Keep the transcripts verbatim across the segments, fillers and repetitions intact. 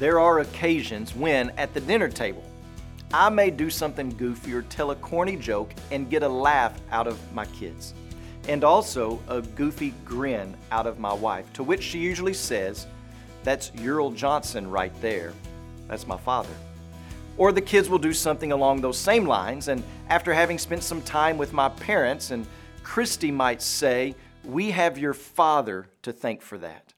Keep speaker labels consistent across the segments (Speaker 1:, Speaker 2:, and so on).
Speaker 1: There are occasions when, at the dinner table, I may do something goofy or tell a corny joke and get a laugh out of my kids, and also a goofy grin out of my wife, to which she usually says, "That's Ural Johnson right there. That's my father." Or the kids will do something along those same lines, and after having spent some time with my parents, and Christy might say, "We have your father to thank for that."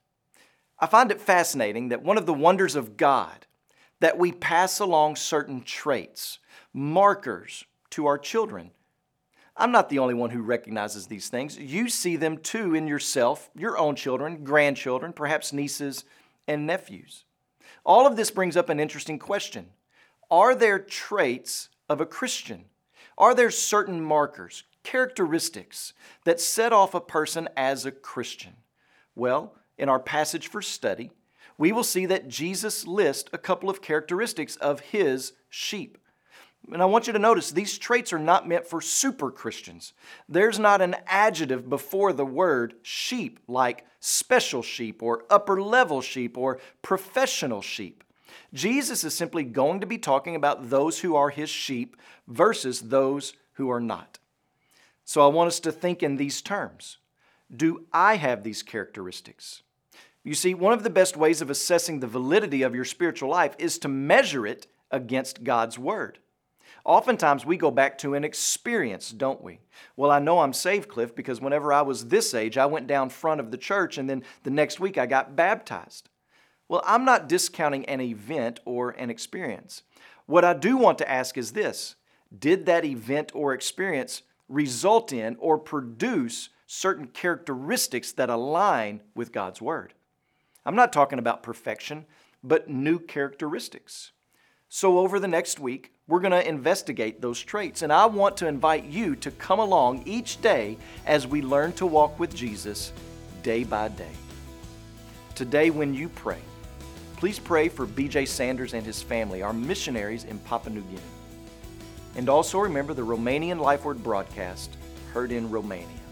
Speaker 1: I find it fascinating that one of the wonders of God, that we pass along certain traits, markers to our children. I'm not the only one who recognizes these things. You see them too in yourself, your own children, grandchildren, perhaps nieces and nephews. All of this brings up an interesting question. Are there traits of a Christian? Are there certain markers, characteristics that set off a person as a Christian? Well, in our passage for study, we will see that Jesus lists a couple of characteristics of His sheep. And I want you to notice these traits are not meant for super Christians. There's not an adjective before the word sheep like special sheep or upper level sheep or professional sheep. Jesus is simply going to be talking about those who are His sheep versus those who are not. So I want us to think in these terms. Do I have these characteristics? You see, one of the best ways of assessing the validity of your spiritual life is to measure it against God's Word. Oftentimes we go back to an experience, don't we? Well, I know I'm saved, Cliff, because whenever I was this age, I went down front of the church and then the next week I got baptized. Well, I'm not discounting an event or an experience. What I do want to ask is this: did that event or experience result in or produce certain characteristics that align with God's Word? I'm not talking about perfection, but new characteristics. So over the next week, we're going to investigate those traits, and I want to invite you to come along each day as we learn to walk with Jesus day by day. Today, when you pray, please pray for B J Sanders and his family, our missionaries in Papua New Guinea. And also remember the Romanian Life Word broadcast heard in Romania.